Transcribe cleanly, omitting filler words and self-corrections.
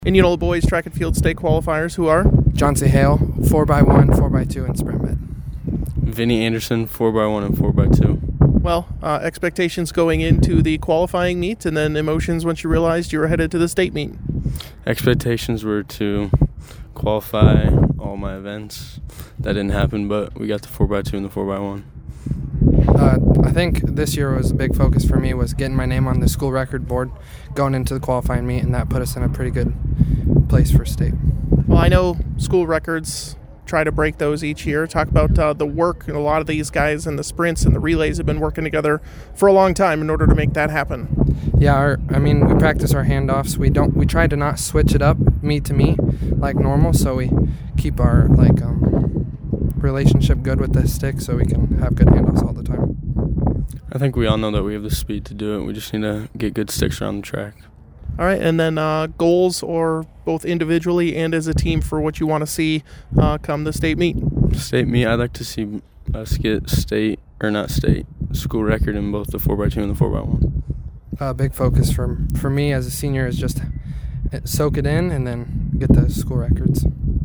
Indianola boys track and field state qualifiers, who are John C. Hale, 4x1, 4x2, and sprint med. Vinny Anderson, 4x1 and 4x2. Well, expectations going into the qualifying meet, and then emotions once you realized you were headed to the state meet. Expectations were to qualify all my events. That didn't happen, but we got the 4x2 and the 4x1. I think this year was a big focus for me was getting my name on the school record board going into the qualifying meet, and that put us in a pretty good place for state. Well, I know school records try to break those each year. Talk about the work. A lot of these guys in the sprints and the relays have been working together for a long time in order to make that happen. Yeah, we practice our handoffs. We try to not switch it up meet to meet like normal, so we keep our relationship good with the stick so we can have good handoffs all the time. I think we all know that we have the speed to do it. We just need to get good sticks around the track. All right, and then goals, or both individually and as a team, for what you want to see come the state meet. State meet, I'd like to see us get school record in both the 4x2 and the 4x1. A big focus for me as a senior is just soak it in and then get the school records.